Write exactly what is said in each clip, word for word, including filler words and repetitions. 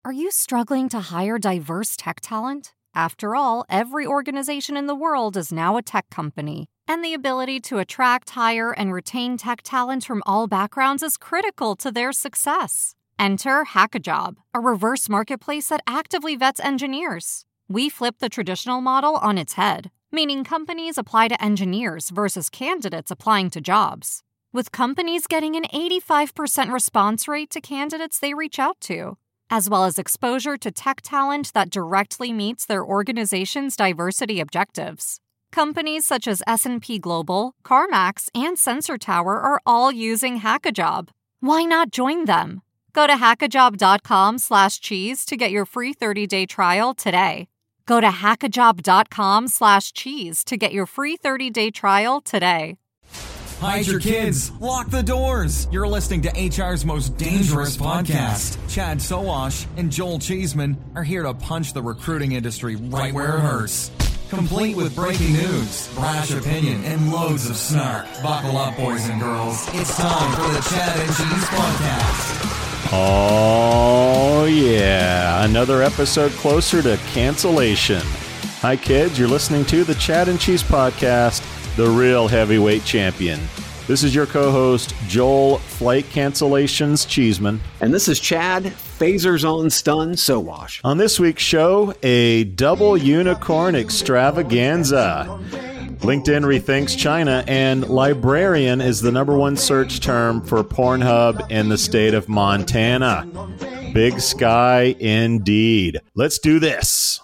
Are you struggling to hire diverse tech talent? After all, every organization in the world is now a tech company, and the ability to attract, hire, and retain tech talent from all backgrounds is critical to their success. Enter HackaJob, a reverse marketplace that actively vets engineers. We flip the traditional model on its head, meaning companies apply to engineers versus candidates applying to jobs, with companies getting an eighty-five percent response rate to candidates they reach out to, as well as exposure to tech talent that directly meets their organization's diversity objectives. Companies such as S and P Global, CarMax, and Sensor Tower are all using HackaJob. Why not join them? Go to hackajob.com slash cheese to get your free thirty-day trial today. Go to hackajob.com slash cheese to get your free thirty-day trial today. Hide your kids. Lock the doors. You're listening to H R's most dangerous podcast. Chad Sowash and Joel Cheeseman are here to punch the recruiting industry right where it hurts. Complete with breaking news, brash opinion, and loads of snark. Buckle up, boys and girls. It's time for the Chad and Cheese Podcast. Oh, yeah. Another episode closer to cancellation. Hi, kids. You're listening to the Chad and Cheese Podcast, the real heavyweight champion. This is your co-host, Joel Flight Cancellations Cheeseman. And this is Chad, Phasers on Stun Sowash. On this week's show, a double unicorn extravaganza. LinkedIn rethinks China, and librarian is the number one search term for Pornhub in the state of Montana. Big sky indeed. Let's do this.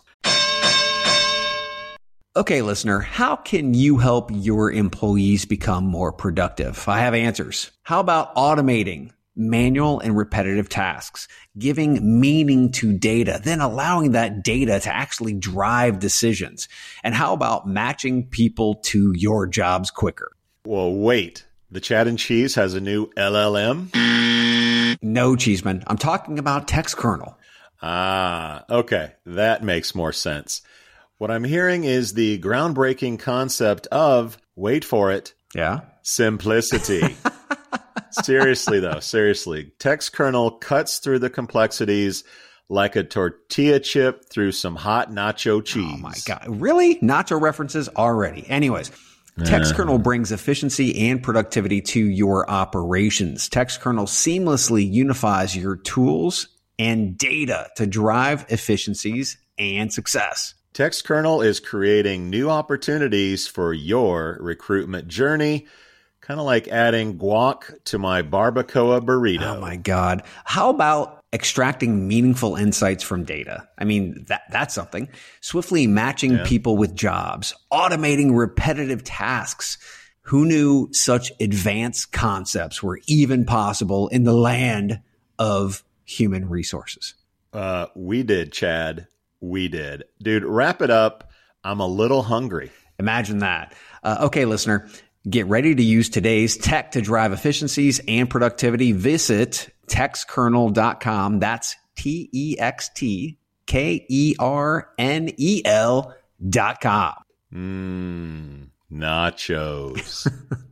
Okay, listener, how can you help your employees become more productive? I have answers. How about automating manual and repetitive tasks, giving meaning to data, then allowing that data to actually drive decisions? And how about matching people to your jobs quicker? Well, wait. The Chad and Cheese has a new L L M? No, Cheeseman. I'm talking about TextKernel. Ah, okay. That makes more sense. What I'm hearing is the groundbreaking concept of, wait for it, yeah, simplicity. Seriously, though, seriously. TextKernel cuts through the complexities like a tortilla chip through some hot nacho cheese. Oh, my God. Really? Nacho references already. Anyways, uh. TextKernel brings efficiency and productivity to your operations. TextKernel seamlessly unifies your tools and data to drive efficiencies and success. TextKernel is creating new opportunities for your recruitment journey, kind of like adding guac to my barbacoa burrito. Oh, my God. How about extracting meaningful insights from data? I mean, that that's something. Swiftly matching yeah. people with jobs, automating repetitive tasks. Who knew such advanced concepts were even possible in the land of human resources? Uh, we did, Chad. We did. Dude, wrap it up. I'm a little hungry. Imagine that. Uh, okay, listener, get ready to use today's tech to drive efficiencies and productivity. Visit textkernel dot com. That's T E X T K E R N E L dot com. Mmm, nachos.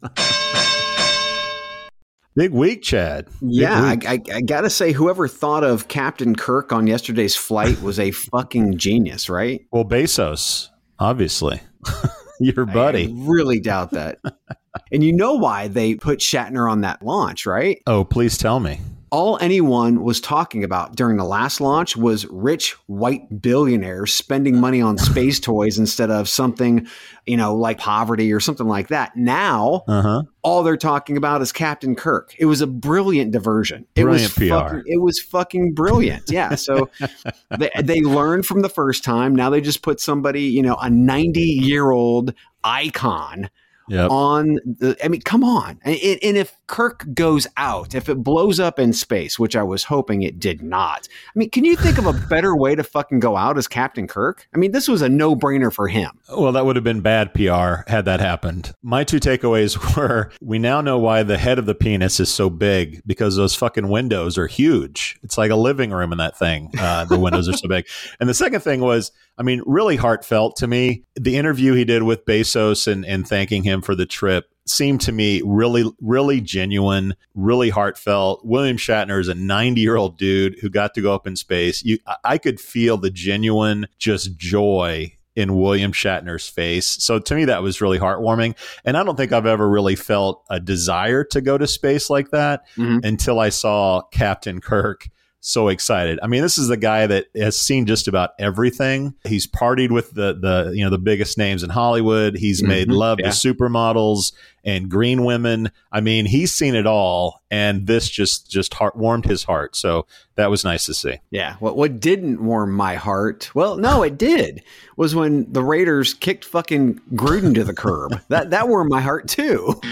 Big week, Chad. Big yeah, week. I, I, I got to say, whoever thought of Captain Kirk on yesterday's flight was a fucking genius, right? Well, Bezos, obviously. Your buddy. I really doubt that. And you know why they put Shatner on that launch, right? Oh, please tell me. All anyone was talking about during the last launch was rich white billionaires spending money on space toys instead of something, you know, like poverty or something like that. Now, uh-huh. all they're talking about is Captain Kirk. It was a brilliant diversion. It brilliant was P R. Fucking, it was fucking brilliant. Yeah. So they, they learned from the first time. Now they just put somebody, you know, a ninety year old icon Yep. on the, I mean, come on. And, and if Kirk goes out, if it blows up in space, which I was hoping it did not. I mean, can you think of a better way to fucking go out as Captain Kirk? I mean, this was a no brainer for him. Well, that would have been bad P R had that happened. My two takeaways were, we now know why the head of the penis is so big, because those fucking windows are huge. It's like a living room in that thing. Uh, the windows are so big. And the second thing was, I mean, really heartfelt to me, the interview he did with Bezos and, and thanking him for the trip. seemed to me really, really genuine, really heartfelt. William Shatner is a ninety-year-old dude who got to go up in space. You, I could feel the genuine just joy in William Shatner's face. So to me, that was really heartwarming. And I don't think I've ever really felt a desire to go to space like that mm-hmm. until I saw Captain Kirk. So excited. I mean, this is the guy that has seen just about everything. He's partied with the the you know the biggest names in Hollywood. He's made mm-hmm. love yeah. to supermodels and green women. I mean, he's seen it all, and this just just heart warmed his heart. So that was nice to see. Yeah. What what didn't warm my heart? Well, no, it did. Was when the Raiders kicked fucking Gruden to the curb. That that warmed my heart too.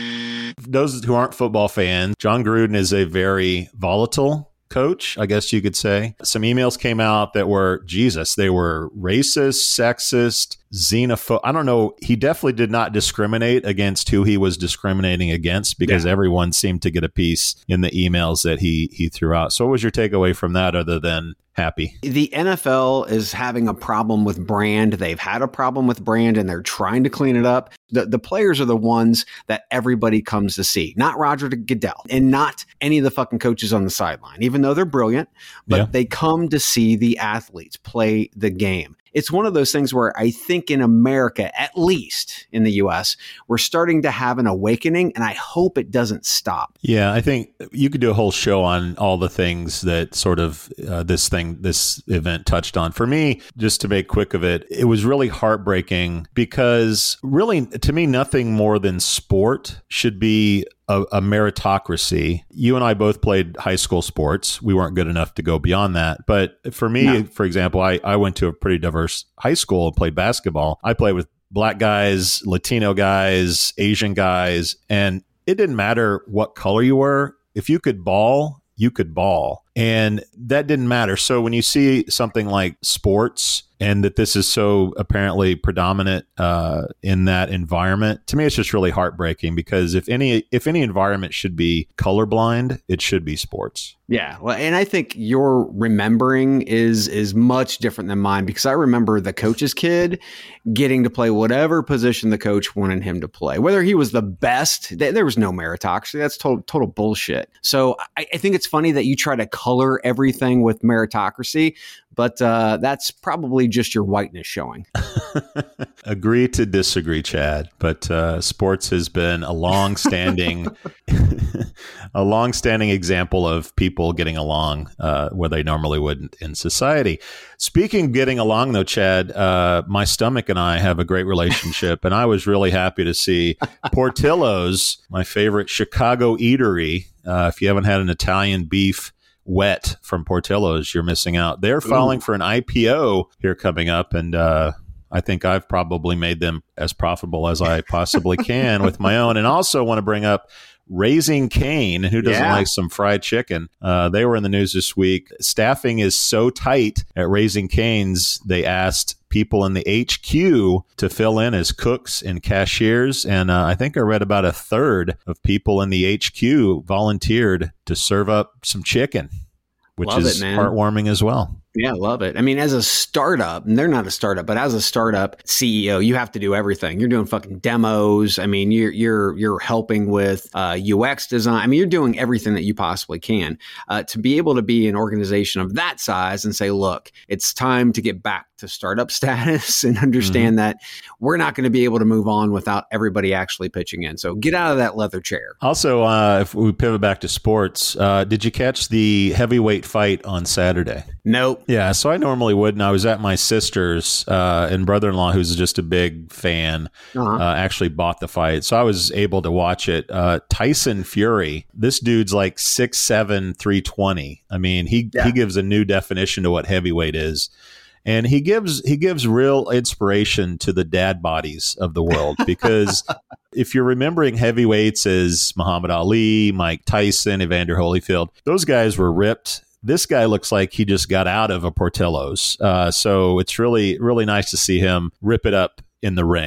Those who aren't football fans, John Gruden is a very volatile coach, I guess you could say. Some emails came out that were, Jesus, they were racist, sexist, xenophobe. I don't know. He definitely did not discriminate against who he was discriminating against because yeah. everyone seemed to get a piece in the emails that he he threw out. So what was your takeaway from that other than happy? The N F L is having a problem with brand. They've had a problem with brand and they're trying to clean it up. The, the players are the ones that everybody comes to see, not Roger Goodell and not any of the fucking coaches on the sideline, even though they're brilliant, but yeah. they come to see the athletes play the game. It's one of those things where I think in America, at least in the U S, we're starting to have an awakening, and I hope it doesn't stop. Yeah, I think you could do a whole show on all the things that sort of uh, this thing, this event touched on. For me, just to make quick of it, it was really heartbreaking because really, to me, nothing more than sport should be A, a meritocracy. You and I both played high school sports. We weren't good enough to go beyond that. But for me, no. for example, I, I went to a pretty diverse high school and played basketball. I played with black guys, Latino guys, Asian guys, and it didn't matter what color you were. If you could ball, you could ball. And that didn't matter. So when you see something like sports and that this is so apparently predominant uh, in that environment, to me, it's just really heartbreaking because if any if any environment should be colorblind, it should be sports. Yeah. Well, and I think your remembering is is much different than mine because I remember the coach's kid getting to play whatever position the coach wanted him to play, whether he was the best. Th- there was no meritocracy. That's total, total bullshit. So I, I think it's funny that you try to color everything with meritocracy, but uh, that's probably just your whiteness showing. Agree to disagree, Chad. But uh, sports has been a long-standing, a long-standing example of people getting along uh, where they normally wouldn't in society. Speaking of getting along, though, Chad, uh, my stomach and I have a great relationship, and I was really happy to see Portillo's, my favorite Chicago eatery. Uh, if you haven't had an Italian beef wet from Portillo's, you're missing out. They're filing Ooh. for an I P O here coming up, and uh, I think I've probably made them as profitable as I possibly can with my own. And also want to bring up Raising Cane. Who doesn't yeah. like some fried chicken? Uh, they were in the news this week. Staffing is so tight at Raising Cane's, they asked people in the H Q to fill in as cooks and cashiers. And uh, I think I read about a third of people in the H Q volunteered to serve up some chicken, which Love is it, heartwarming as well. Yeah, I love it. I mean, as a startup, and they're not a startup, but as a startup C E O, you have to do everything. You're doing fucking demos. I mean, you're you're you're helping with uh, U X design. I mean, you're doing everything that you possibly can uh, to be able to be an organization of that size and say, look, it's time to get back to startup status and understand mm-hmm. that we're not going to be able to move on without everybody actually pitching in. So get out of that leather chair. Also, uh, if we pivot back to sports, uh, did you catch the heavyweight fight on Saturday? Nope. Yeah, so I normally wouldn't. I was at my sister's, uh, and brother-in-law, who's just a big fan, uh-huh. uh, actually bought the fight. So I was able to watch it. Uh, Tyson Fury, this dude's like six seven, three twenty. I mean, he, yeah. he gives a new definition to what heavyweight is. And he gives he gives real inspiration to the dad bodies of the world because if you're remembering heavyweights as Muhammad Ali, Mike Tyson, Evander Holyfield, those guys were ripped. This guy looks like he just got out of a Portillo's. Uh, so it's really, really nice to see him rip it up in the ring.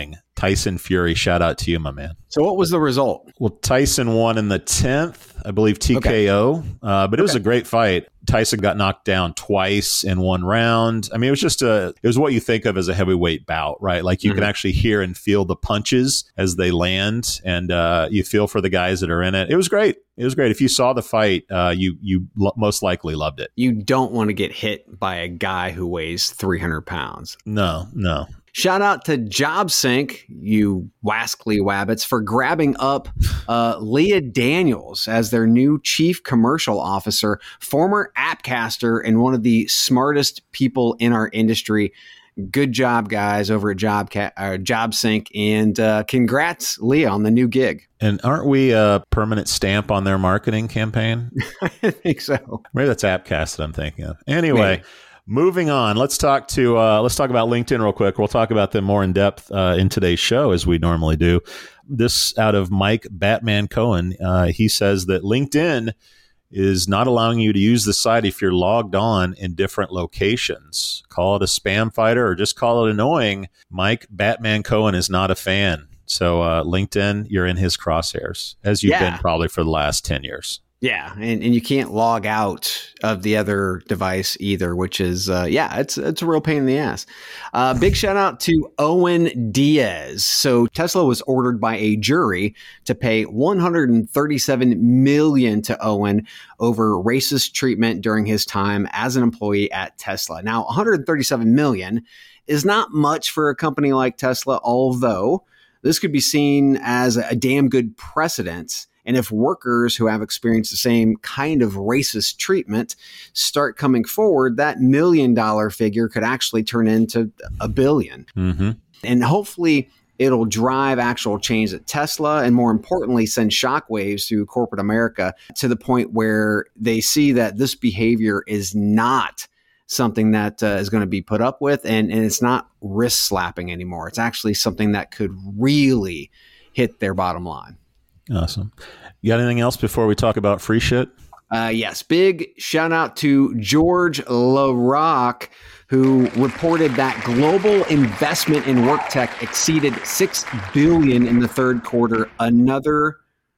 Tyson Fury. Shout out to you, my man. So what was the result? Well, Tyson won in the tenth, I believe T K O, okay. uh, but it was okay. a great fight. Tyson got knocked down twice in one round. I mean, it was just a, it was what you think of as a heavyweight bout, right? Like you mm-hmm. can actually hear and feel the punches as they land, and uh, you feel for the guys that are in it. It was great. It was great. If you saw the fight, uh, you you lo- most likely loved it. You don't want to get hit by a guy who weighs three hundred pounds. No, no. Shout out to JobSync, you wascally wabbits, for grabbing up uh, Leah Daniels as their new chief commercial officer, former appcaster and one of the smartest people in our industry. Good job, guys, over at Jobca- uh, JobSync, and uh, congrats, Leah, on the new gig. And aren't we a permanent stamp on their marketing campaign? I think so. Maybe that's Appcast that I'm thinking of. Anyway. Maybe. Moving on, let's talk to uh, let's talk about LinkedIn real quick. We'll talk about them more in depth uh, in today's show, as we normally do. This out of Mike Batman Cohen. Uh, he says that LinkedIn is not allowing you to use the site if you're logged on in different locations. Call it a spam fighter or just call it annoying. Mike Batman Cohen is not a fan. So uh, LinkedIn, you're in his crosshairs, as you've yeah. been probably for the last ten years. Yeah, and, and you can't log out of the other device either, which is, uh, yeah, it's it's a real pain in the ass. Uh, big shout out to Owen Diaz. So Tesla was ordered by a jury to pay one hundred thirty-seven million dollars to Owen over racist treatment during his time as an employee at Tesla. Now, one hundred thirty-seven million dollars is not much for a company like Tesla, although this could be seen as a damn good precedent. And if workers who have experienced the same kind of racist treatment start coming forward, that million dollar figure could actually turn into a billion. Mm-hmm. And hopefully it'll drive actual change at Tesla, and more importantly, send shockwaves through corporate America to the point where they see that this behavior is not something that uh, is going to be put up with, and, and it's not wrist slapping anymore. It's actually something that could really hit their bottom line. Awesome. You got anything else before we talk about free shit? Uh, yes. Big shout out to George LaRock, who reported that global investment in work tech exceeded six billion dollars in the third quarter. Another,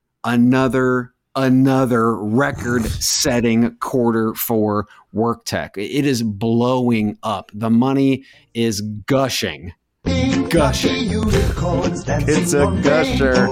another, another record-setting quarter for work tech. It is blowing up. The money is gushing. Gushing. It's a gusher.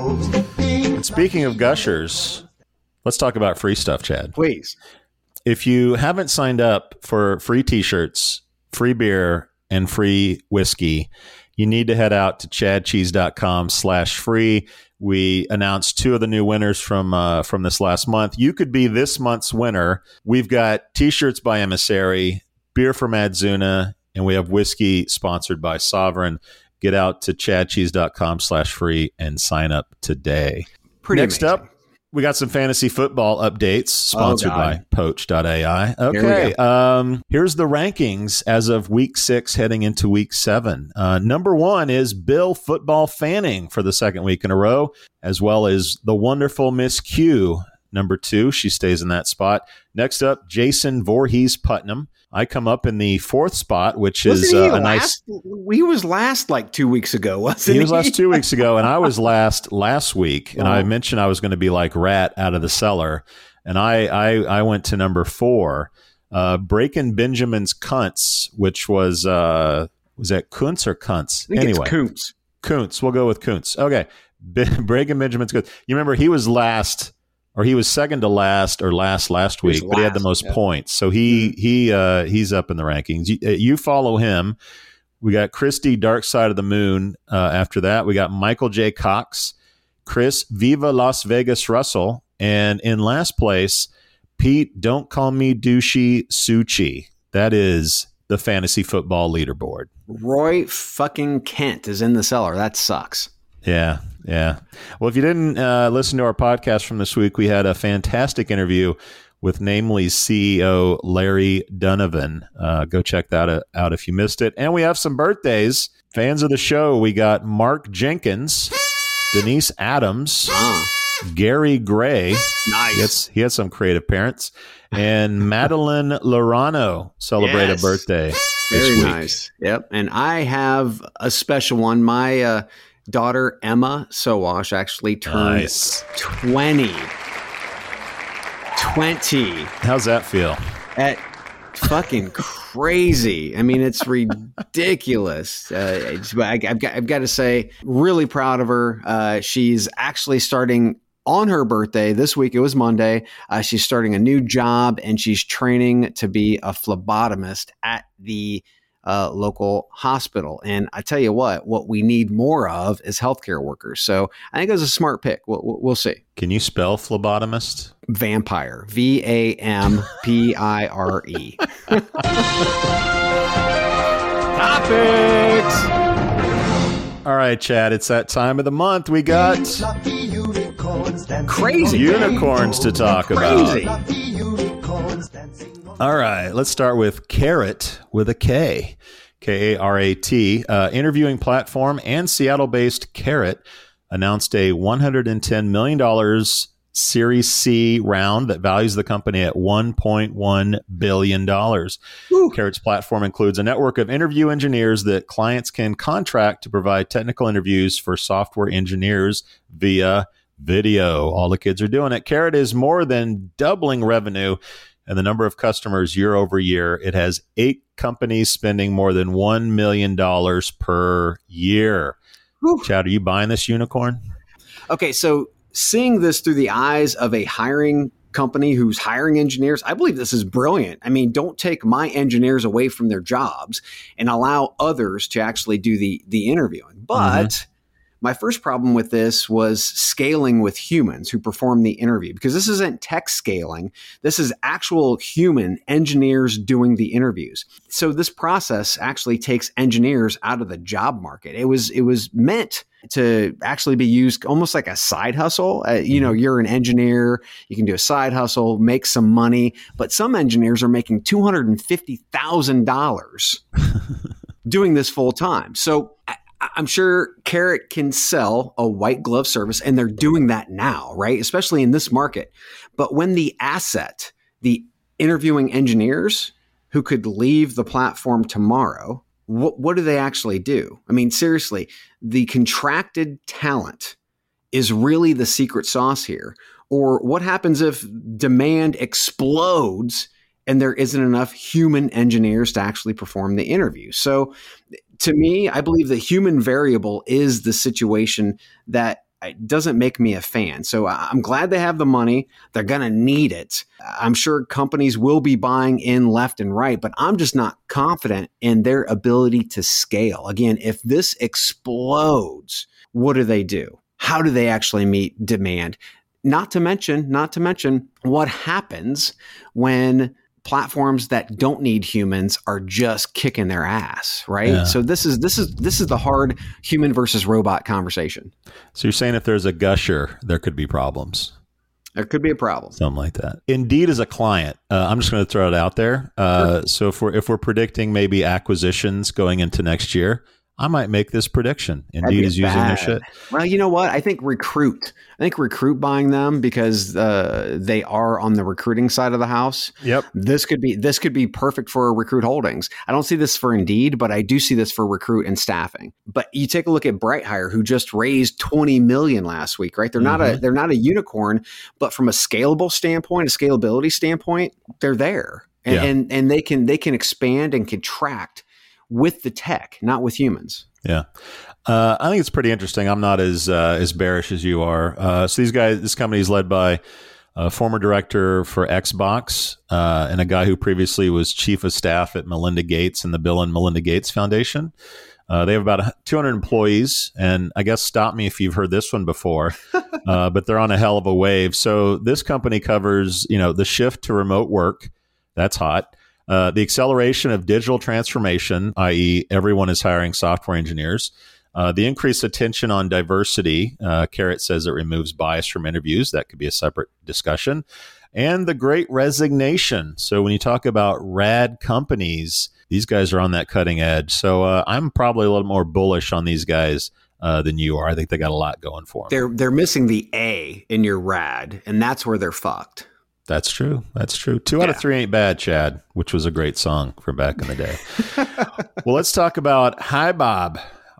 And speaking of gushers, let's talk about free stuff, Chad. Please. If you haven't signed up for free t-shirts, free beer, and free whiskey, you need to head out to chadcheese.com slash free. We announced two of the new winners from uh, from this last month. You could be this month's winner. We've got t-shirts by Emissary, beer from Adzuna, and we have whiskey sponsored by Sovereign. Get out to chadcheese.com slash free and sign up today. Pretty Next amazing. up, we got some fantasy football updates sponsored oh, by Poach dot A I. Okay, Here um, here's the rankings as of week six heading into week seven. Uh, number one is Bill Football Fanning for the second week in a row, as well as the wonderful Miss Q. Number two, she stays in that spot. Next up, Jason Voorhees Putnam. I come up in the fourth spot, which wasn't is he uh, a last, nice. He was last like two weeks ago, wasn't he? He was last two weeks ago, and I was last last week. And oh. I mentioned I was going to be like Rat out of the cellar, and I I, I went to number four, uh, Breaking Benjamin's Cunts, which was uh, was that Kuntz or Kuntz? I think anyway, it's Kuntz. Kuntz. We'll go with Kuntz. Okay, Be- Breaking Benjamin's Cunts. You remember he was last. Or he was second to last, or last last week, last, but he had the most yeah. points. So he mm-hmm. he uh, he's up in the rankings. You, you follow him. We got Christy Dark Side of the Moon. Uh, after that, we got Michael J. Cox, Chris Viva Las Vegas Russell, and in last place, Pete Don't Call Me Douchey Suchi. That is the fantasy football leaderboard. Roy fucking Kent is in the cellar. That sucks. Yeah. Yeah. Well, if you didn't uh, listen to our podcast from this week, we had a fantastic interview with Namely's C E O, Larry Donovan. Uh, go check that out if you missed it. And we have some birthdays. Fans of the show, we got Mark Jenkins, Denise Adams, oh. Gary Gray. Nice. He had, he had some creative parents. And Madeline Lorano celebrate yes. a birthday. Very this week. nice. Yep. And I have a special one. My uh, daughter, Emma Sowash, actually turned nice. twenty. twenty. How's that feel? At fucking crazy. I mean, it's ridiculous. Uh, it's, I, I've got, I've got to say, really proud of her. Uh, she's actually starting on her birthday this week. It was Monday. Uh, she's starting a new job, and she's training to be a phlebotomist at the uh, local hospital. And I tell you what, what we need more of is healthcare workers. So I think it was a smart pick. We'll, we'll see. Can you spell phlebotomist? Vampire. V A M P I R E. Topics! All right, Chad, it's that time of the month. We got crazy unicorns to talk crazy. about. All right, let's start with Karat with a K. K A R A T. Uh, interviewing platform and Seattle-based Karat announced a one hundred ten million dollars Series C round that values the company at one point one billion dollars. Karat's platform includes a network of interview engineers that clients can contract to provide technical interviews for software engineers via video. All the kids are doing it. Karat is more than doubling revenue and the number of customers year over year. It has eight companies spending more than one million dollars per year. Whew. Chad, are you buying this unicorn? Okay, so seeing this through the eyes of a hiring company who's hiring engineers, I believe this is brilliant. I mean, don't take my engineers away from their jobs and allow others to actually do the the interviewing. But mm-hmm. my first problem with this was scaling with humans who perform the interview, because this isn't tech scaling. This is actual human engineers doing the interviews. So this process actually takes engineers out of the job market. It was it was meant to actually be used almost like a side hustle. Uh, you know, you're an engineer, you can do a side hustle, make some money, but some engineers are making two hundred fifty thousand dollars doing this full time. So I, I'm sure Karat can sell a white glove service, and they're doing that now, right? Especially in this market. But when the asset, the interviewing engineers who could leave the platform tomorrow, what, what do they actually do? I mean, seriously, the contracted talent is really the secret sauce here. Or what happens if demand explodes and there isn't enough human engineers to actually perform the interview? So to me, I believe the human variable is the situation that doesn't make me a fan. So I'm glad they have the money. They're going to need it. I'm sure companies will be buying in left and right, but I'm just not confident in their ability to scale. Again, if this explodes, what do they do? How do they actually meet demand? Not to mention, not to mention what happens when platforms that don't need humans are just kicking their ass, right? Yeah. So this is this is this is the hard human versus robot conversation. So you're saying if there's a gusher, there could be problems. There could be a problem. Something like that. Indeed, as a client, uh, I'm just going to throw it out there. Uh, sure. So if we're if we're predicting maybe acquisitions going into next year, I might make this prediction. Indeed is using their shit. Well, you know what? I think Recruit. I think Recruit buying them because uh, they are on the recruiting side of the house. Yep. This could be this could be perfect for Recruit Holdings. I don't see this for Indeed, but I do see this for Recruit and staffing. But you take a look at BrightHire, who just raised twenty million dollars last week, right? They're mm-hmm. not a they're not a unicorn, but from a scalable standpoint, a scalability standpoint, they're there, and yeah. and, and they can they can expand and contract with the tech, not with humans. Yeah. Uh, I think it's pretty interesting. I'm not as uh, as bearish as you are. Uh, so these guys, this company is led by a former director for Xbox uh, and a guy who previously was chief of staff at Melinda Gates and the Bill and Melinda Gates Foundation. Uh, they have about two hundred employees, and I guess stop me if you've heard this one before, uh, but they're on a hell of a wave. So this company covers, you know, the shift to remote work. That's hot. Uh, the acceleration of digital transformation, that is everyone is hiring software engineers. Uh, the increased attention on diversity. Uh, Karat says it removes bias from interviews. That could be a separate discussion. And the great resignation. So when you talk about rad companies, these guys are on that cutting edge. So uh, I'm probably a little more bullish on these guys uh, than you are. I think they got a lot going for them. They're, they're missing the A in your rad, and that's where they're fucked. That's true. That's true. Two yeah. out of three ain't bad, Chad, which was a great song from back in the day. Well, let's talk about HiBob.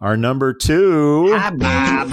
Our number two. Hi, Bob.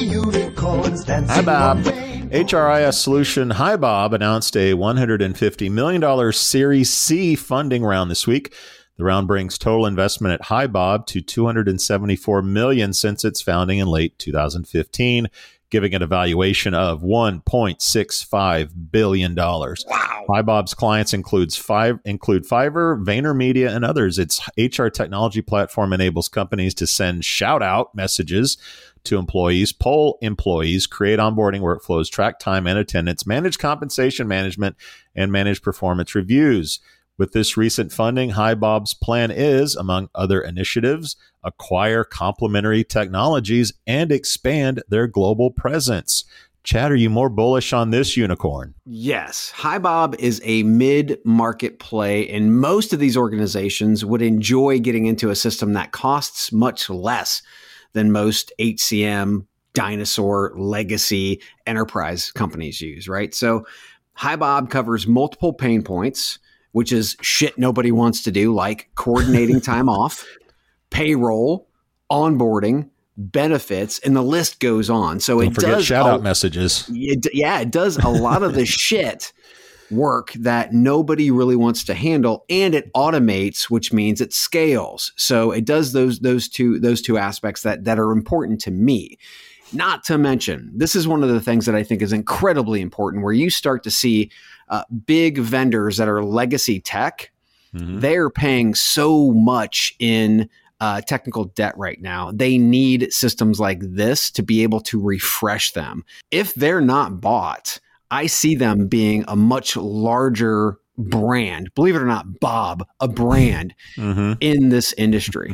Hi, Bob. H R I S solution HiBob announced a one hundred fifty million dollars Series C funding round this week. The round brings total investment at HiBob to two hundred seventy-four million dollars since its founding in late two thousand fifteen, giving it a valuation of one point six five billion dollars. Wow. HiBob's clients includes five, include Fiverr, VaynerMedia, and others. Its H R technology platform enables companies to send shout-out messages to employees, poll employees, create onboarding workflows, track time and attendance, manage compensation management, and manage performance reviews. With this recent funding, HiBob's plan is, among other initiatives, acquire complementary technologies and expand their global presence. Chad, are you more bullish on this unicorn? Yes. HiBob is a mid-market play, and most of these organizations would enjoy getting into a system that costs much less than most H C M, dinosaur, legacy enterprise companies use, right? So HiBob covers multiple pain points, which is shit nobody wants to do, like coordinating time off, payroll, onboarding, benefits, and the list goes on. So Don't it forget does shout out a, messages. It, yeah, it does a lot of the shit work that nobody really wants to handle, and it automates, which means it scales. So it does those those two those two aspects that that are important to me. Not to mention, this is one of the things that I think is incredibly important, where you start to see uh, big vendors that are legacy tech. Mm-hmm. They're paying so much in uh, technical debt right now. They need systems like this to be able to refresh them. If they're not bought, I see them being a much larger brand, believe it or not, Bob, a brand mm-hmm. in this industry.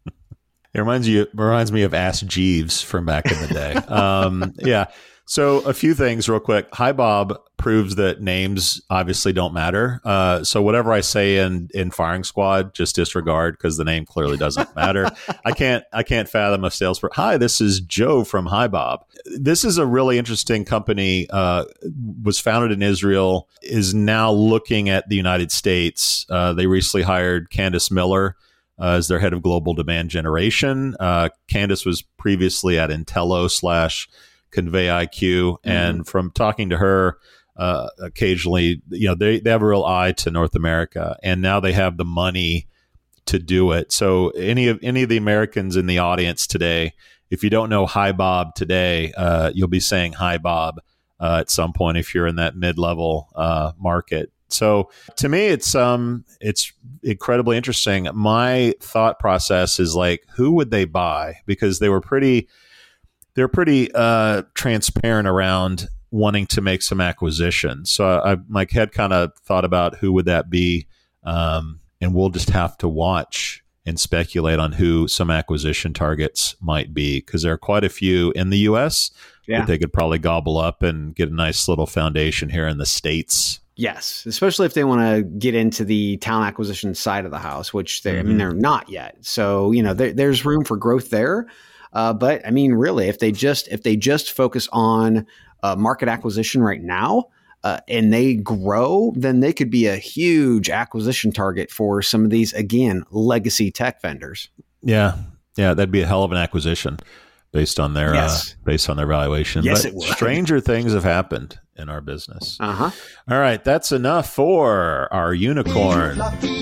It reminds you, it reminds me of Ask Jeeves from back in the day. um, yeah. So a few things real quick. HiBob proves that names obviously don't matter. Uh, so whatever I say in, in Firing Squad, just disregard, because the name clearly doesn't matter. I can't I can't fathom a salesperson. Hi, this is Joe from HiBob. This is a really interesting company. Uh, was founded in Israel, is now looking at the United States. Uh, they recently hired Candace Miller uh, as their head of global demand generation. Uh, Candace was previously at Intello slash Convey I Q. And mm-hmm. from talking to her, uh, occasionally, you know, they, they have a real eye to North America, and now they have the money to do it. So any of, any of the Americans in the audience today, if you don't know HiBob today, uh, you'll be saying hi, Bob, uh, at some point, if you're in that mid-level, uh, market. So to me, it's, um, it's incredibly interesting. My thought process is like, who would they buy? Because they were pretty, they're pretty uh, transparent around wanting to make some acquisitions. So I, I my head kind of thought about who would that be, um, and we'll just have to watch and speculate on who some acquisition targets might be, because there are quite a few in the U S yeah. that they could probably gobble up and get a nice little foundation here in the States. Yes, especially if they want to get into the talent acquisition side of the house, which they, mm-hmm. I mean, they're not yet. So, you know, there, there's room for growth there. Uh, but I mean, really, if they just if they just focus on uh, market acquisition right now uh, and they grow, then they could be a huge acquisition target for some of these, again, legacy tech vendors. Yeah, yeah, that'd be a hell of an acquisition based on their yes. uh, based on their valuation. Yes, but it would. Stranger things have happened in our business. Uh huh. All right, that's enough for our unicorn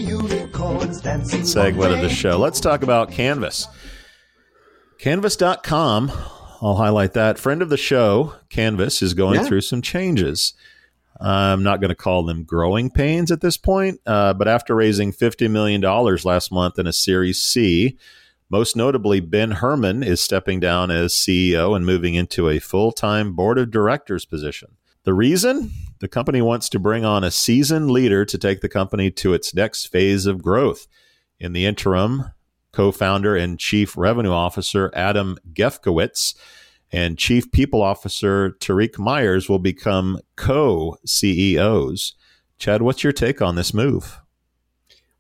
segment of the show. Let's talk about Canvas. Canvas dot com, I'll highlight that. Friend of the show, Canvas, is going yeah. through some changes. I'm not going to call them growing pains at this point, uh, but after raising fifty million dollars last month in a Series C, most notably Ben Herman is stepping down as C E O and moving into a full-time board of directors position. The reason? The company wants to bring on a seasoned leader to take the company to its next phase of growth. In the interim, co-founder and chief revenue officer Adam Gefkowitz and chief people officer Tariq Myers will become co-C E Os. Chad, what's your take on this move?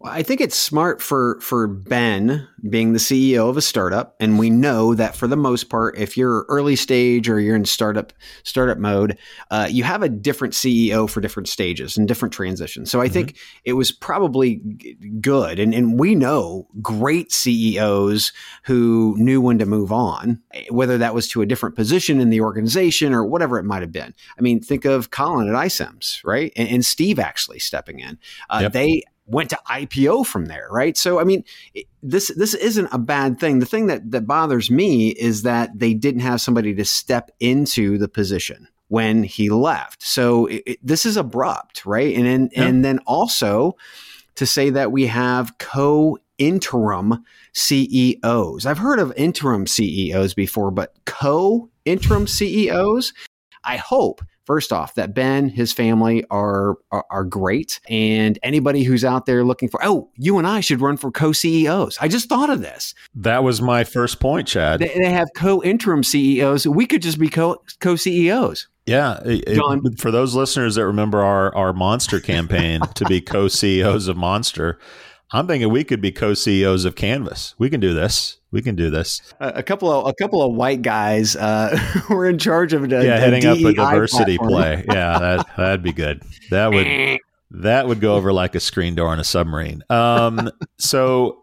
I think it's smart for for Ben being the C E O of a startup, and we know that for the most part, if you're early stage or you're in startup startup mode, uh, you have a different C E O for different stages and different transitions. So I mm-hmm. think it was probably g- good, and and we know great C E Os who knew when to move on, whether that was to a different position in the organization or whatever it might have been. I mean, think of Colin at iCIMS, right, and, and Steve actually stepping in. Uh, yep. They went to I P O from there, right? So, I mean, it, this this isn't a bad thing. The thing that, that bothers me is that they didn't have somebody to step into the position when he left. So it, it, this is abrupt, right? And then, yeah. and then also to say that we have co-interim C E Os. I've heard of interim C E Os before, but co-interim C E Os, I hope, first off, that Ben, his family are, are are great. And anybody who's out there looking for, oh, you and I should run for co-C E Os. I just thought of this. That was my first point, Chad. They, they have co-interim C E Os. We could just be co, co-C E Os. Yeah. It, it, for those listeners that remember our, our Monster campaign to be co-C E Os of Monster, I'm thinking we could be co-C E Os of Canvas. We can do this. We can do this. A, a couple of a couple of white guys uh, were in charge of the yeah, the heading D E I up a diversity platform. play. Yeah, that that'd be good. That would that would go over like a screen door on a submarine. Um, so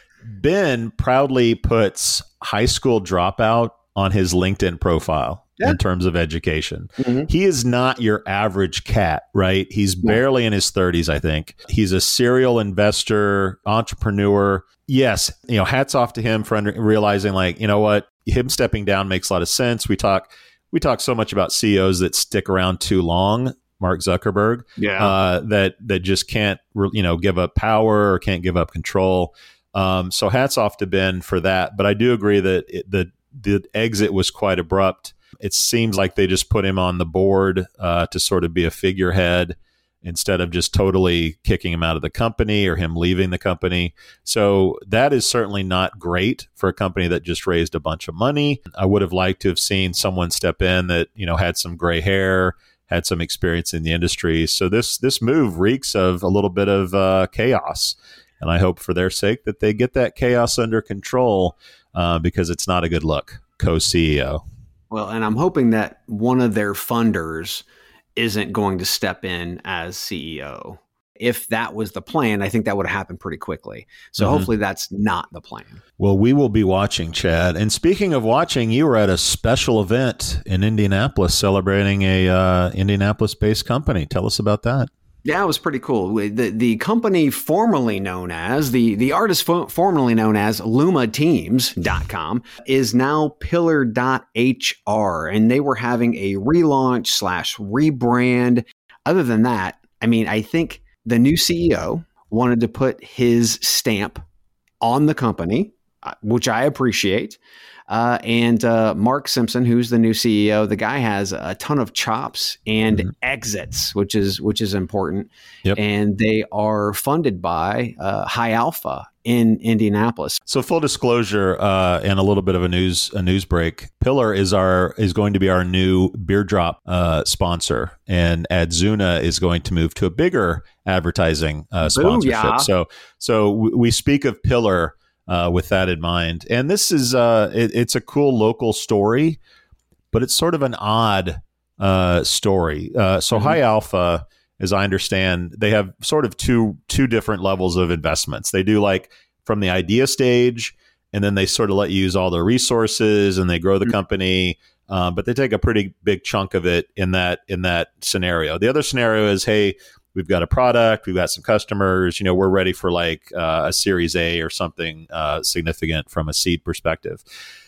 Ben proudly puts high school dropout on his LinkedIn profile. Yeah. In terms of education. Mm-hmm. He is not your average cat, right? He's barely in his thirties, I think. He's a serial investor, entrepreneur. Yes, you know, hats off to him for under, realizing like, you know what, him stepping down makes a lot of sense. We talk we talk so much about C E Os that stick around too long, Mark Zuckerberg, yeah. uh, that that just can't, you know, give up power or can't give up control. Um, so hats off to Ben for that. But I do agree that it, the the exit was quite abrupt. It seems like they just put him on the board uh, to sort of be a figurehead instead of just totally kicking him out of the company or him leaving the company. So that is certainly not great for a company that just raised a bunch of money. I would have liked to have seen someone step in that, you know, had some gray hair, had some experience in the industry. So this this move reeks of a little bit of uh, chaos. And I hope for their sake that they get that chaos under control uh, because it's not a good look, co-C E O. Well, and I'm hoping that one of their funders isn't going to step in as C E O. If that was the plan, I think that would have happened pretty quickly. So mm-hmm. hopefully that's not the plan. Well, we will be watching, Chad. And speaking of watching, you were at a special event in Indianapolis celebrating a uh, Indianapolis-based company. Tell us about that. Yeah, it was pretty cool. The the company formerly known as, the, the artist fo- formerly known as Luma Teams dot com is now Pillar dot H R, and they were having a relaunch slash rebrand. Other than that, I mean, I think the new C E O wanted to put his stamp on the company, which I appreciate. Uh, and uh, Mark Simpson, who's the new C E O, the guy has a ton of chops and mm-hmm. exits, which is which is important. Yep. And they are funded by uh, High Alpha in Indianapolis. So full disclosure, uh, and a little bit of a news a news break. Pillar is our is going to be our new beer drop uh, sponsor, and Adzuna is going to move to a bigger advertising uh, sponsorship. Booyah. So so w- we speak of Pillar. Uh, with that in mind. And this is, uh, it, it's a cool local story, but it's sort of an odd uh, story. Uh, so mm-hmm. High Alpha, as I understand, they have sort of two two different levels of investments. They do like from the idea stage, and then they sort of let you use all their resources and they grow the mm-hmm. company. Uh, but they take a pretty big chunk of it in that in that scenario. The other scenario is, hey, we've got a product, we've got some customers, you know, we're ready for like uh, a Series A or something uh, significant from a seed perspective.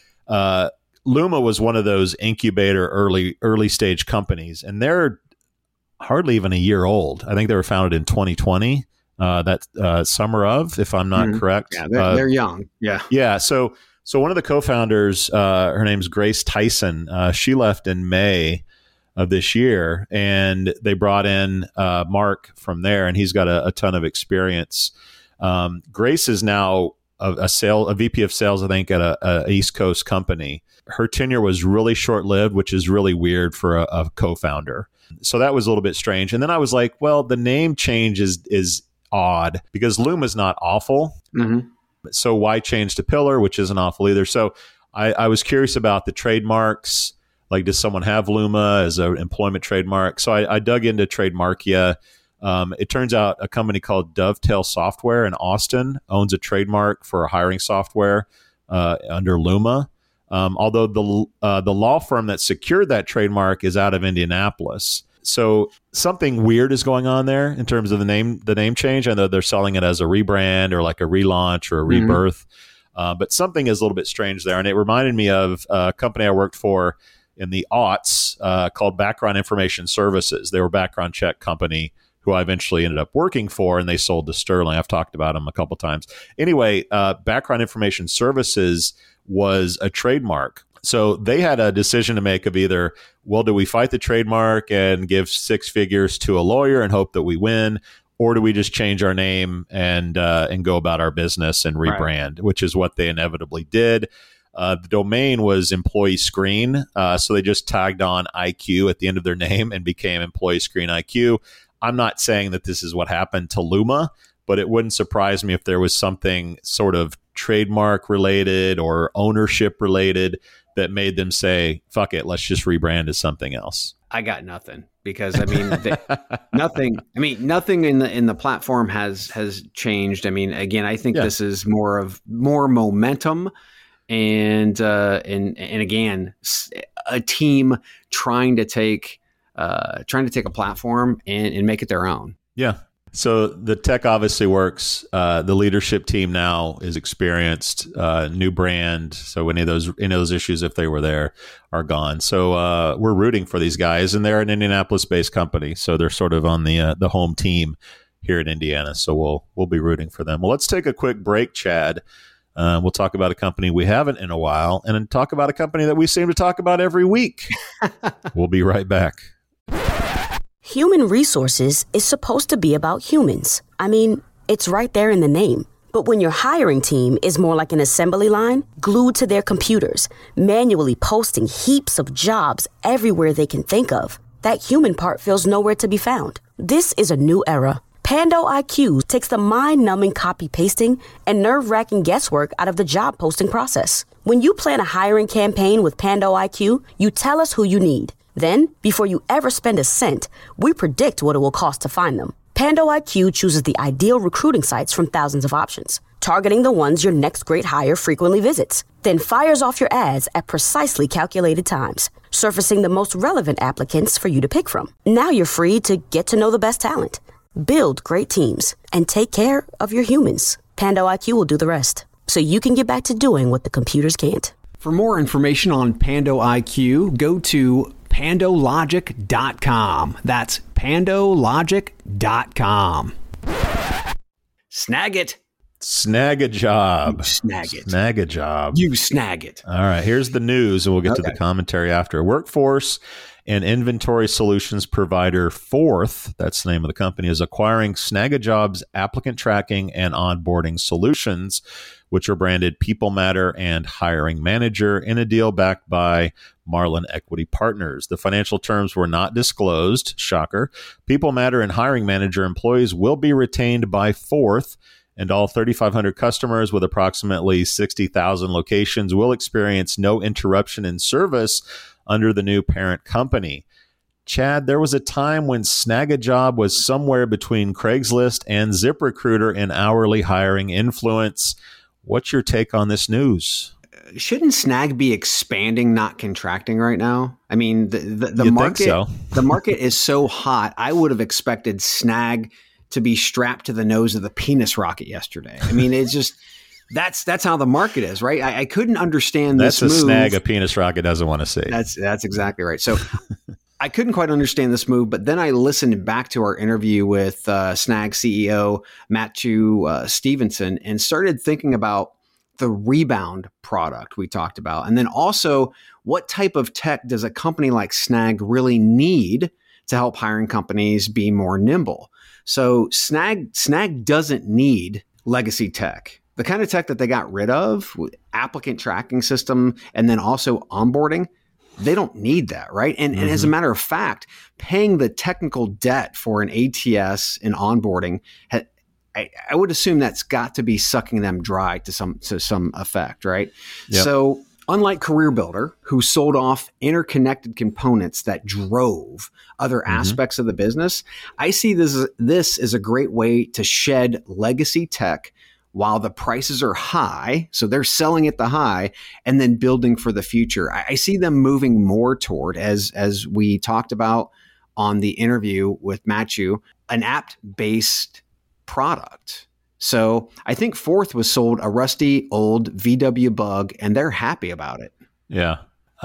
Uh, Luma was one of those incubator early early stage companies, and they're hardly even a year old. I think they were founded in twenty twenty, uh, that uh, summer of, if I'm not mm-hmm. correct. Yeah, they're, uh, they're young. Yeah. Yeah. So, so one of the co-founders, uh, her name's Grace Tyson. Uh, she left in May of this year, and they brought in uh, Mark from there, and he's got a, a ton of experience. Um, Grace is now a, a sale, a V P of sales, I think, at a, a East Coast company. Her tenure was really short-lived, which is really weird for a, a co-founder. So that was a little bit strange. And then I was like, well, the name change is is odd because Luma is not awful. Mm-hmm. So why change to Pillar, which isn't awful either? So I, I was curious about the trademarks. Like, does someone have Luma as an employment trademark? So I, I dug into Trademarkia. Um, it turns out a company called Dovetail Software in Austin owns a trademark for hiring software uh, under Luma. Um, although the uh, the law firm that secured that trademark is out of Indianapolis. So something weird is going on there in terms of the name the name change. I know they're selling it as a rebrand or like a relaunch or a rebirth. Mm-hmm. Uh, but something is a little bit strange there. And it reminded me of a company I worked for in the aughts uh, called Background Information Services. They were a background check company who I eventually ended up working for, and they sold to Sterling. I've talked about them a couple times. Anyway, uh, Background Information Services was a trademark. So they had a decision to make of either, well, do we fight the trademark and give six figures to a lawyer and hope that we win, or do we just change our name and uh, and go about our business and rebrand, right. Which is what they inevitably did. Uh, the domain was Employee Screen, uh, so they just tagged on I Q at the end of their name and became Employee Screen I Q. I'm not saying that this is what happened to Luma, but it wouldn't surprise me if there was something sort of trademark related or ownership related that made them say, fuck it, let's just rebrand as something else. I got nothing because I mean, they, nothing, I mean, nothing in the, in the platform has, has changed. I mean, again, I think yeah. this is more of more momentum and, uh, and, and again, a team trying to take, uh, trying to take a platform and, and make it their own. Yeah. So the tech obviously works. Uh, the leadership team now is experienced, uh, new brand. So any of those any of those issues, if they were there, are gone. So uh, we're rooting for these guys, and they're an Indianapolis-based company, so they're sort of on the uh, the home team here in Indiana. So we'll we'll be rooting for them. Well, let's take a quick break, Chad. Uh, we'll talk about a company we haven't in a while, and then talk about a company that we seem to talk about every week. We'll be right back. Human resources is supposed to be about humans. I mean, it's right there in the name. But when your hiring team is more like an assembly line, glued to their computers, manually posting heaps of jobs everywhere they can think of, that human part feels nowhere to be found. This is a new era. Pando I Q takes the mind-numbing copy-pasting and nerve-wracking guesswork out of the job posting process. When you plan a hiring campaign with Pando I Q, you tell us who you need. Then, before you ever spend a cent, we predict what it will cost to find them. Pando I Q chooses the ideal recruiting sites from thousands of options, targeting the ones your next great hire frequently visits, then fires off your ads at precisely calculated times, surfacing the most relevant applicants for you to pick from. Now you're free to get to know the best talent, build great teams, and take care of your humans. Pando I Q will do the rest, so you can get back to doing what the computers can't. For more information on Pando I Q, go to pando logic dot com. That's pando logic dot com. Snag it. Snag a job. You snag it. Snag a job. You snag it. All right. Here's the news, and we'll get okay. to the commentary after. Workforce and inventory solutions provider Forth, that's the name of the company, is acquiring Snagajob's applicant tracking and onboarding solutions, which are branded People Matter and Hiring Manager, in a deal backed by Marlin Equity Partners. The financial terms were not disclosed. Shocker. People Matter and Hiring Manager employees will be retained by Forth, and all thirty-five hundred customers with approximately sixty thousand locations will experience no interruption in service under the new parent company. Chad, there was a time when Snagajob was somewhere between Craigslist and ZipRecruiter in hourly hiring influence. What's your take on this news? Shouldn't Snag be expanding, not contracting right now? I mean, the the, the market so. the market is so hot. I would have expected Snag to be strapped to the nose of the penis rocket yesterday. I mean, it's just that's that's how the market is, right? I, I couldn't understand that's this That's a move. snag a penis rocket doesn't want to see. That's that's exactly right. So I couldn't quite understand this move, but then I listened back to our interview with uh, Snag C E O Matthew uh, Stevenson and started thinking about the rebound product we talked about. And then also, what type of tech does a company like Snag really need to help hiring companies be more nimble? So Snag Snag doesn't need legacy tech. The kind of tech that they got rid of, applicant tracking system, and then also onboarding, they don't need that, right? And, mm-hmm. and as a matter of fact, paying the technical debt for an A T S and onboarding ha- I, I would assume that's got to be sucking them dry to some to some effect, right? Yep. So unlike CareerBuilder, who sold off interconnected components that drove other mm-hmm. aspects of the business, I see this as, this as a great way to shed legacy tech while the prices are high. So they're selling at the high and then building for the future. I, I see them moving more toward, as as we talked about on the interview with Matthew, an app-based product. So I think Forth was sold a rusty old V W Bug, and they're happy about it. Yeah.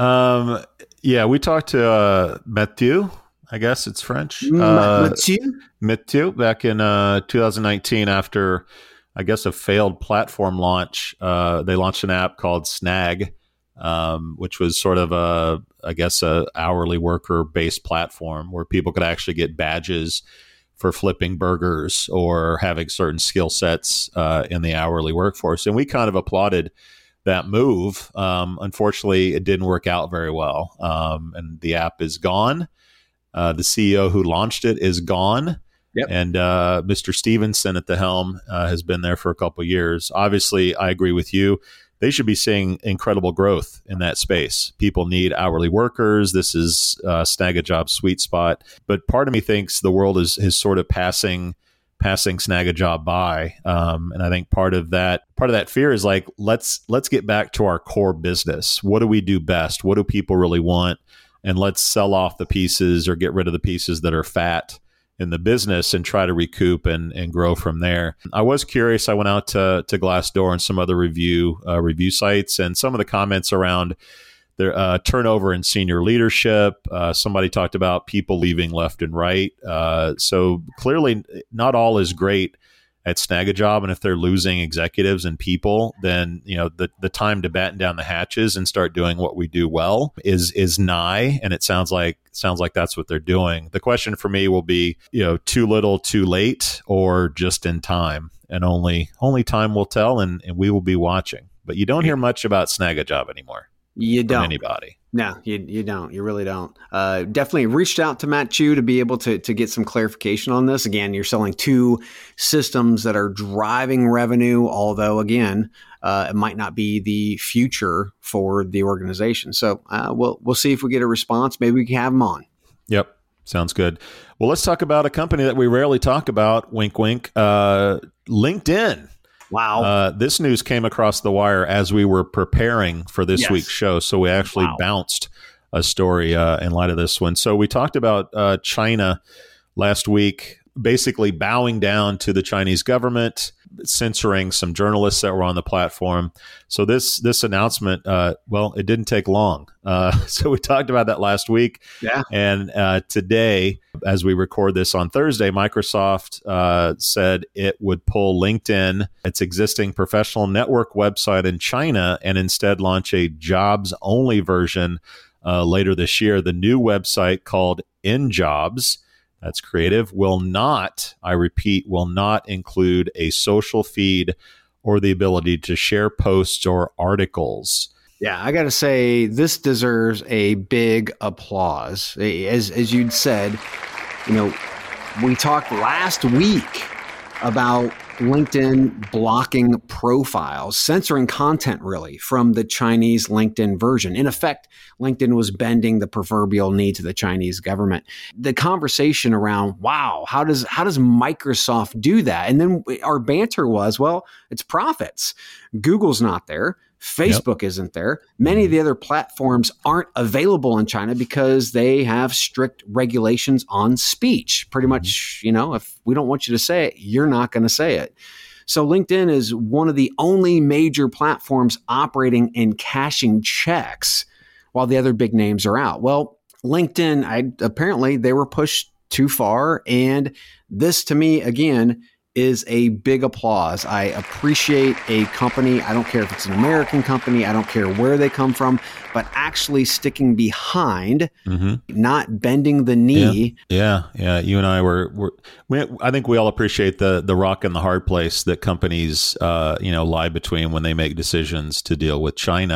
Um, yeah, we talked to uh, Mathieu, I guess it's French. Uh, Mathieu? Mathieu, back in uh, two thousand nineteen after, I guess, a failed platform launch. Uh, they launched an app called Snag, um, which was sort of a, I guess, a hourly worker-based platform where people could actually get badges for flipping burgers or having certain skill sets uh, in the hourly workforce. And we kind of applauded that move. Um, unfortunately, it didn't work out very well. Um, and the app is gone. Uh, the C E O who launched it is gone. Yep. And uh, Mister Stevenson at the helm uh, has been there for a couple of years. Obviously, I agree with you. They should be seeing incredible growth in that space. People need hourly workers. This is uh, Snagajob sweet spot. But part of me thinks the world is is sort of passing passing Snagajob by, um, and I think part of that part of that fear is like let's let's get back to our core business. What do we do best? What do people really want? And let's sell off the pieces or get rid of the pieces that are fat in the business and try to recoup and, and grow from there. I was curious. I went out to, to Glassdoor and some other review uh, review sites, and some of the comments around their uh, turnover in senior leadership. Uh, somebody talked about people leaving left and right. Uh, so clearly not all is great at Snagajob. And if they're losing executives and people, then, you know, the, the time to batten down the hatches and start doing what we do well is, is nigh. And it sounds like, sounds like that's what they're doing. The question for me will be, you know, too little, too late, or just in time, and only, only time will tell, and, and we will be watching. But you don't hear much about Snagajob anymore. You don't. Anybody. No, you you don't. You really don't. Uh, definitely reached out to Matt Chu to be able to to get some clarification on this. Again, you're selling two systems that are driving revenue, although, again, uh, it might not be the future for the organization. So uh, we'll we'll see if we get a response. Maybe we can have them on. Yep. Sounds good. Well, let's talk about a company that we rarely talk about, wink, wink, uh, LinkedIn. Wow. Uh, this news came across the wire as we were preparing for this yes. week's show. So we actually wow. bounced a story uh, in light of this one. So we talked about uh, China last week, basically bowing down to the Chinese government, censoring some journalists that were on the platform. So this this announcement, uh, well, it didn't take long. Uh, so we talked about that last week. Yeah. And uh, today, as we record this on Thursday, Microsoft uh, said it would pull LinkedIn, its existing professional network website in China, and instead launch a jobs-only version uh, later this year. The new website, called InJobs, that's creative, will not, I repeat, will not include a social feed or the ability to share posts or articles. Yeah, I got to say, this deserves a big applause. As as you'd said, you know, we talked last week about LinkedIn blocking profiles, censoring content really from the Chinese LinkedIn version. In effect, LinkedIn was bending the proverbial knee to the Chinese government. The conversation around, wow, how does how does Microsoft do that? And then our banter was, well, it's profits. Google's not there. Facebook yep. isn't there. Many of the other platforms aren't available in China because they have strict regulations on speech. Pretty much, you know, if we don't want you to say it, you're not going to say it. So LinkedIn is one of the only major platforms operating and cashing checks while the other big names are out. Well, LinkedIn, I, apparently they were pushed too far. And this, to me, again, is a big applause. I appreciate a company. I don't care if it's an American company. I don't care where they come from, but actually sticking behind, mm-hmm. not bending the knee. Yeah, yeah. yeah. You and I were, were we, I think we all appreciate the the rock and the hard place that companies, uh, you know, lie between when they make decisions to deal with China.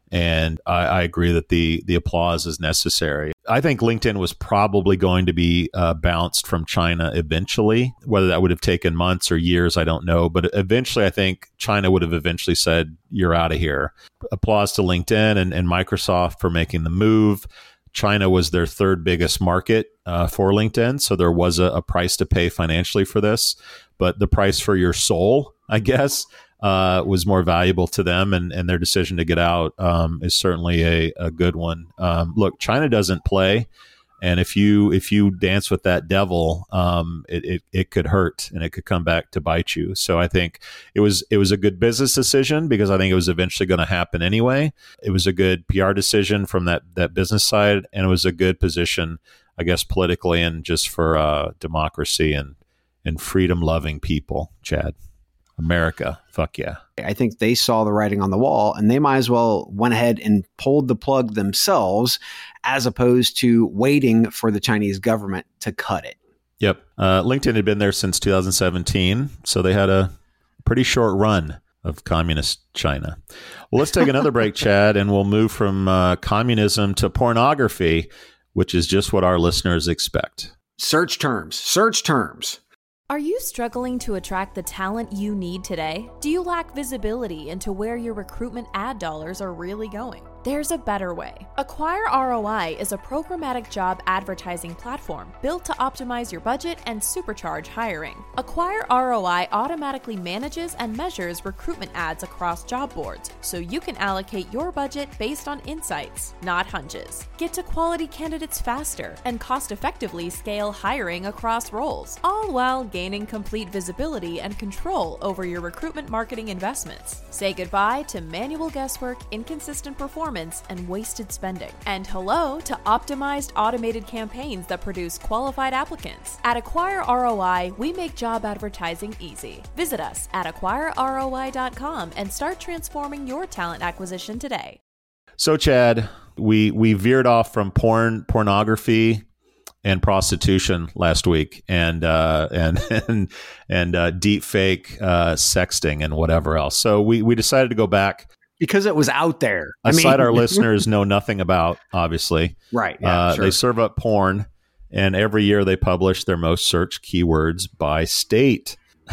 And I, I agree that the the applause is necessary. I think LinkedIn was probably going to be uh, bounced from China eventually. Whether that would have taken months or years, I don't know. But eventually, I think China would have eventually said, you're out of here. Applause to LinkedIn and, and Microsoft for making the move. China was their third biggest market uh, for LinkedIn. So there was a, a price to pay financially for this. But the price for your soul, I guess, Uh, was more valuable to them, and, and their decision to get out um, is certainly a, a good one. Um, look, China doesn't play, and if you if you dance with that devil, um, it, it it could hurt, and it could come back to bite you. So I think it was it was a good business decision because I think it was eventually going to happen anyway. It was a good P R decision from that that business side, and it was a good position, I guess, politically and just for uh, democracy and and freedom loving people. Chad. America, fuck yeah. I think they saw the writing on the wall, and they might as well went ahead and pulled the plug themselves as opposed to waiting for the Chinese government to cut it. Yep. Uh, LinkedIn had been there since two thousand seventeen, so they had a pretty short run of communist China. Well, let's take another break, Chad, and we'll move from uh, communism to pornography, which is just what our listeners expect. Search terms. Search terms. Are you struggling to attract the talent you need today? Do you lack visibility into where your recruitment ad dollars are really going? There's a better way. Acquire R O I is a programmatic job advertising platform built to optimize your budget and supercharge hiring. Acquire R O I automatically manages and measures recruitment ads across job boards, so you can allocate your budget based on insights, not hunches. Get to quality candidates faster and cost-effectively scale hiring across roles, all while gaining complete visibility and control over your recruitment marketing investments. Say goodbye to manual guesswork, inconsistent performance, and wasted spending. And hello to optimized automated campaigns that produce qualified applicants. At Acquire R O I, we make job advertising easy. Visit us at acquire R O I dot com and start transforming your talent acquisition today. So, Chad, we we veered off from porn, pornography, and prostitution last week, and uh, and and and uh, deep fake uh, sexting and whatever else. So we we decided to go back. Because it was out there. A I mean, site our listeners know nothing about, obviously. Right. Yeah, uh, sure. They serve up porn, and every year they publish their most searched keywords by state.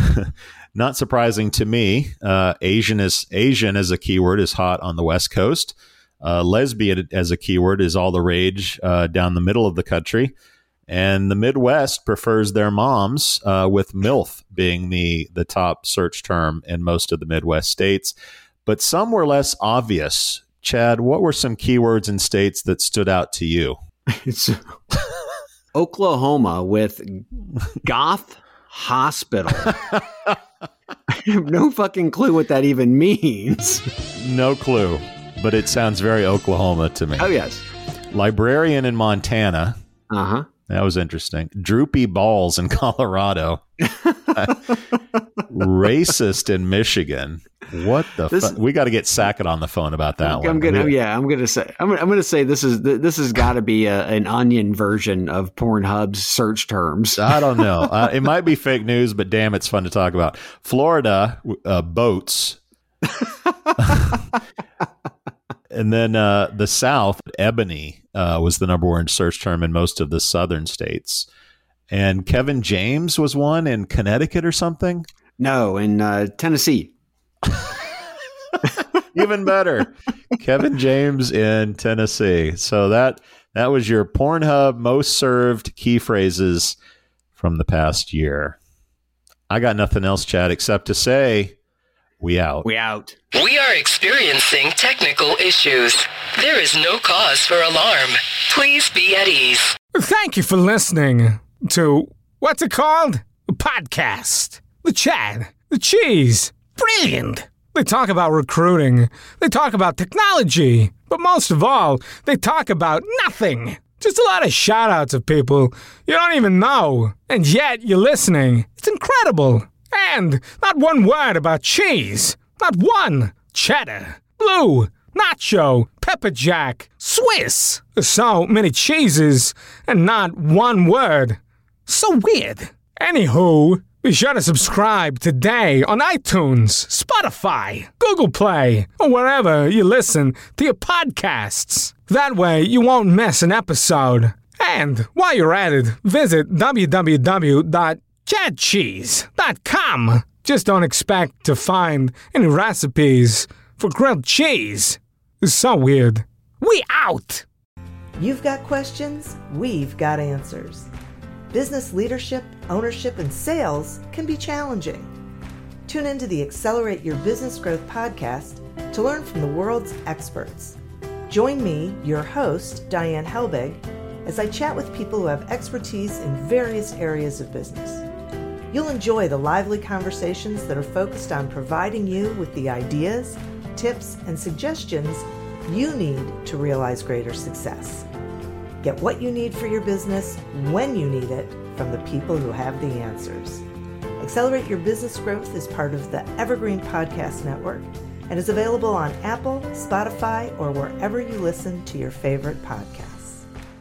Not surprising to me, uh, Asian is Asian as a keyword is hot on the West Coast. Uh, lesbian as a keyword is all the rage uh, down the middle of the country. And the Midwest prefers their moms, uh, with MILF being the, the top search term in most of the Midwest states. But some were less obvious. Chad, what were some keywords in states that stood out to you? It's Oklahoma with goth hospital. I have no fucking clue what that even means. No clue, but it sounds very Oklahoma to me. Oh, yes. Librarian in Montana. Uh-huh. That was interesting. Droopy balls in Colorado. Racist in Michigan. What the fuck? We got to get Sackett on the phone about that I'm one. Gonna, we, yeah, I'm gonna say I'm, I'm gonna say this is this has got to be a, an onion version of Pornhub's search terms. I don't know. Uh, it might be fake news, but damn, it's fun to talk about. Florida uh, boats. And then uh, the South, ebony uh, was the number one search term in most of the southern states. And Kevin James was one in Connecticut or something? No, in uh, Tennessee. Even better. Kevin James in Tennessee. So that that was your Pornhub most served key phrases from the past year. I got nothing else, Chad, except to say we out. We out. We are experiencing technical issues. There is no cause for alarm. Please be at ease. Thank you for listening to, what's it called? A podcast. The Chad. The Cheese. Brilliant. They talk about recruiting. They talk about technology. But most of all, they talk about nothing. Just a lot of shout-outs of people you don't even know. And yet you're listening. It's incredible. And not one word about cheese. Not one. Cheddar. Blue. Nacho. Pepper Jack. Swiss. So many cheeses and not one word. So weird. Anywho, Be sure to subscribe today on iTunes, Spotify, Google Play, or wherever you listen to your podcasts. That way you won't miss an episode. And while you're at it, visit w w w dot chad cheese dot com. Just don't expect to find any recipes for grilled cheese. It's so weird. We out! You've got questions, we've got answers. Business leadership, ownership, and sales can be challenging. Tune into the Accelerate Your Business Growth podcast to learn from the world's experts. Join me, your host, Diane Helbig, as I chat with people who have expertise in various areas of business. You'll enjoy the lively conversations that are focused on providing you with the ideas, tips, and suggestions you need to realize greater success. Get what you need for your business when you need it from the people who have the answers. Accelerate Your Business Growth is part of the Evergreen Podcast Network and is available on Apple, Spotify, or wherever you listen to your favorite podcast.